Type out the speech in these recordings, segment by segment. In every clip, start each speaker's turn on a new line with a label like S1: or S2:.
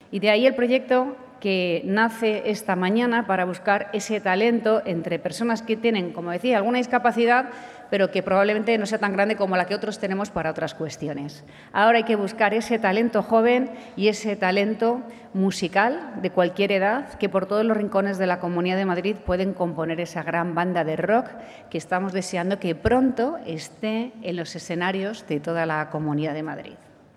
S1: Y de ahí el proyecto que nace esta mañana para buscar ese talento entre personas que tienen, como decía, alguna discapacidad, pero que probablemente no sea tan grande como la que otros tenemos para otras cuestiones. Ahora hay que buscar ese talento joven y ese talento musical de cualquier edad que por todos los rincones de la Comunidad de Madrid pueden componer esa gran banda de rock que estamos deseando que pronto esté en los escenarios de toda la Comunidad de Madrid.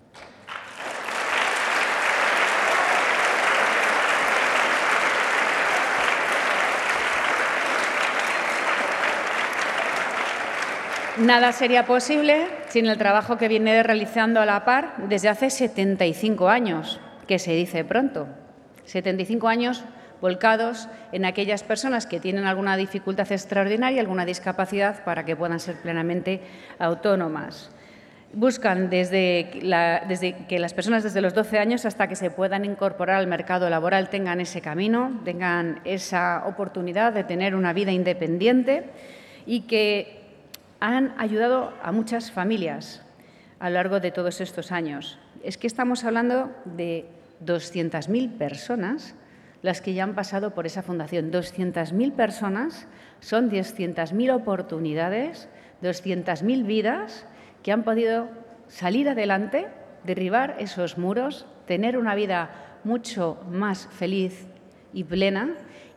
S1: Nada sería posible sin el trabajo que viene realizando a la par desde hace 75 años, que se dice pronto. 75 años volcados en aquellas personas que tienen alguna dificultad extraordinaria, alguna discapacidad, para que puedan ser plenamente autónomas. Buscan desde que las personas desde los 12 años hasta que se puedan incorporar al mercado laboral tengan ese camino, tengan esa oportunidad de tener una vida independiente y que han ayudado a muchas familias a lo largo de todos estos años. Es que estamos hablando de 200.000 personas las que ya han pasado por esa fundación. 200.000 personas son 200.000 oportunidades, 200.000 vidas que han podido salir adelante, derribar esos muros, tener una vida mucho más feliz y plena